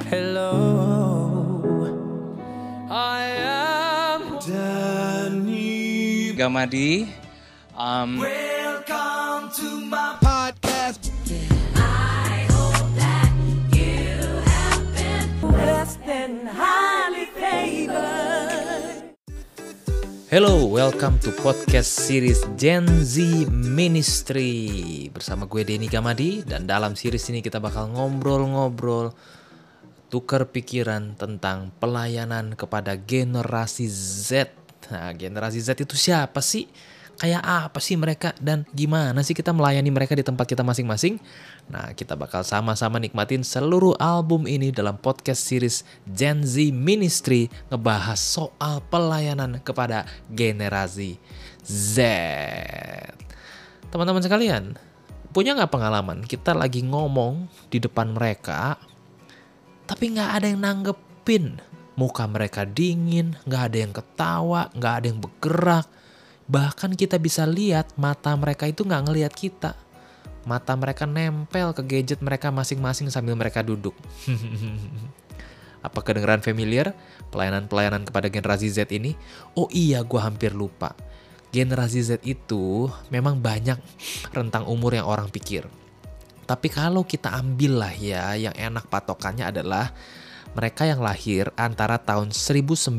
Hello, I am Danny Gamadi. Welcome to my podcast. I hope that you have been blessed and highly favored. Hello, welcome to podcast series Gen Z Ministry. Bersama gue Denny Gamadi. Dan dalam series ini kita bakal ngobrol-ngobrol, tukar pikiran tentang pelayanan kepada generasi Z. Nah, generasi Z itu siapa sih? Kayak apa sih mereka? Dan gimana sih kita melayani mereka di tempat kita masing-masing? Nah, kita bakal sama-sama nikmatin seluruh album ini dalam podcast series Gen Z Ministry, ngebahas soal pelayanan kepada generasi Z. Teman-teman sekalian, punya gak pengalaman kita lagi ngomong di depan mereka, tapi gak ada yang nanggepin? Muka mereka dingin, gak ada yang ketawa, gak ada yang bergerak. Bahkan kita bisa lihat mata mereka itu gak ngelihat kita. Mata mereka nempel ke gadget mereka masing-masing sambil mereka duduk. Apa kedengeran familiar pelayanan-pelayanan kepada generasi Z ini? Oh iya, gue hampir lupa. Generasi Z itu memang banyak rentang umur yang orang pikir. Tapi kalau kita ambil lah ya, yang enak patokannya adalah mereka yang lahir antara tahun 1999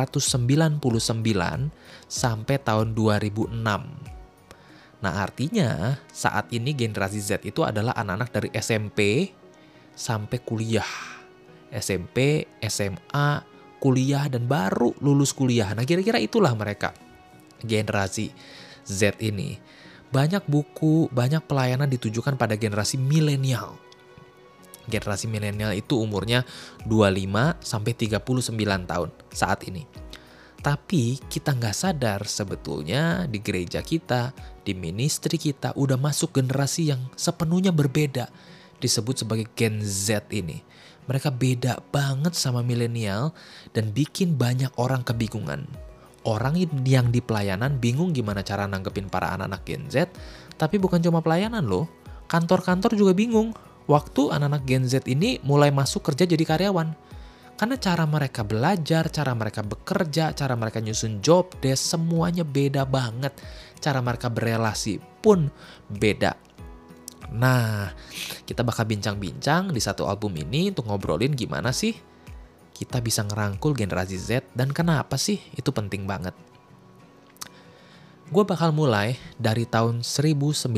sampai tahun 2006. Nah, artinya saat ini generasi Z itu adalah anak-anak dari SMP sampai kuliah. SMP, SMA, kuliah, dan baru lulus kuliah. Nah, kira-kira itulah mereka, generasi Z ini. Banyak buku, banyak pelayanan ditujukan pada generasi milenial. Generasi milenial itu umurnya 25 sampai 39 tahun saat ini. Tapi kita nggak sadar sebetulnya di gereja kita, di ministry kita udah masuk generasi yang sepenuhnya berbeda. Disebut sebagai Gen Z ini. Mereka beda banget sama milenial dan bikin banyak orang kebingungan. Orang yang di pelayanan bingung gimana cara nanggepin para anak-anak Gen Z. Tapi bukan cuma pelayanan loh, kantor-kantor juga bingung. Waktu anak-anak Gen Z ini mulai masuk kerja jadi karyawan. Karena cara mereka belajar, cara mereka bekerja, cara mereka nyusun job desk, semuanya beda banget. Cara mereka berelasi pun beda. Nah, kita bakal bincang-bincang di satu album ini untuk ngobrolin gimana sih kita bisa ngerangkul generasi Z dan kenapa sih itu penting banget. Gue bakal mulai dari tahun 1960.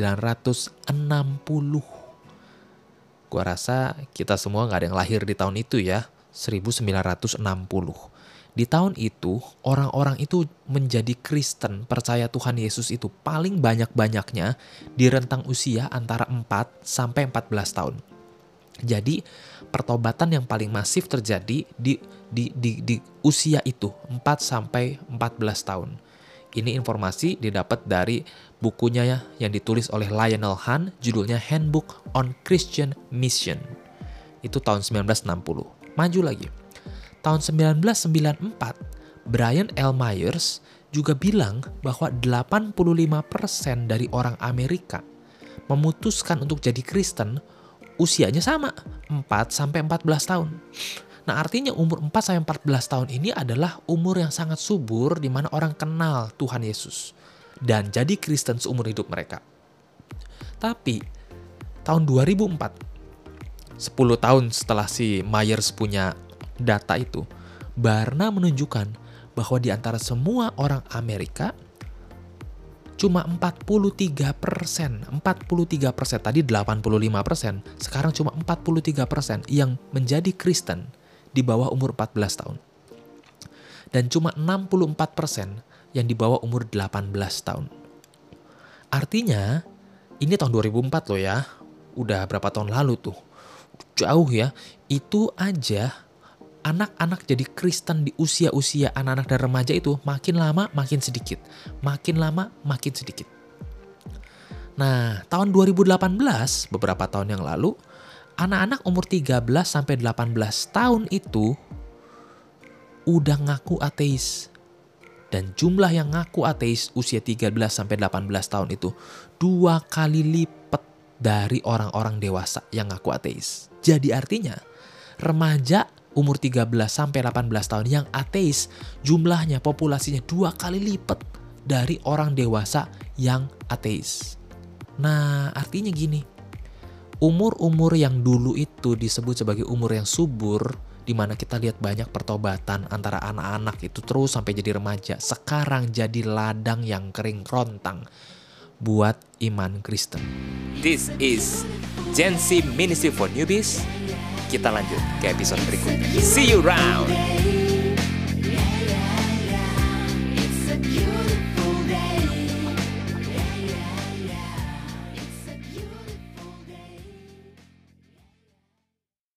Gue rasa kita semua gak ada yang lahir di tahun itu ya, 1960. Di tahun itu, orang-orang itu menjadi Kristen, percaya Tuhan Yesus itu paling banyak-banyaknya di rentang usia antara 4 sampai 14 tahun. Jadi, pertobatan yang paling masif terjadi di usia itu, 4 sampai 14 tahun. Ini informasi didapat dari bukunya yang ditulis oleh Lionel Hahn, judulnya Handbook on Christian Mission. Itu tahun 1960. Maju lagi. Tahun 1994, Brian L. Myers juga bilang bahwa 85% dari orang Amerika memutuskan untuk jadi Kristen usianya sama, 4 sampai 14 tahun. Nah, artinya umur 4 sampai 14 tahun ini adalah umur yang sangat subur di mana orang kenal Tuhan Yesus dan jadi Kristen seumur hidup mereka. Tapi tahun 2004, 10 tahun setelah si Myers punya data itu, Barna menunjukkan bahwa di antara semua orang Amerika cuma 43%, tadi 85%, sekarang cuma 43% yang menjadi Kristen di bawah umur 14 tahun. Dan cuma 64% yang di bawah umur 18 tahun. Artinya, ini tahun 2004 loh ya, udah berapa tahun lalu tuh. Jauh ya, itu aja anak-anak jadi Kristen di usia-usia anak-anak dan remaja itu makin lama makin sedikit. Makin lama makin sedikit. Nah, tahun 2018, beberapa tahun yang lalu, anak-anak umur 13 sampai 18 tahun itu udah ngaku ateis. Dan jumlah yang ngaku ateis usia 13 sampai 18 tahun itu 2 kali lipat dari orang-orang dewasa yang ngaku ateis. Jadi artinya Remaja umur 13 sampai 18 tahun yang ateis jumlahnya, populasinya 2 kali lipat dari orang dewasa yang ateis. Nah, artinya gini, umur-umur yang dulu itu disebut sebagai umur yang subur, di mana kita lihat banyak pertobatan antara anak-anak itu terus sampai jadi remaja, sekarang jadi ladang yang kering kerontang buat iman Kristen. This is Gen Z Ministry for Newbies. Kita lanjut ke episode berikutnya. See you around.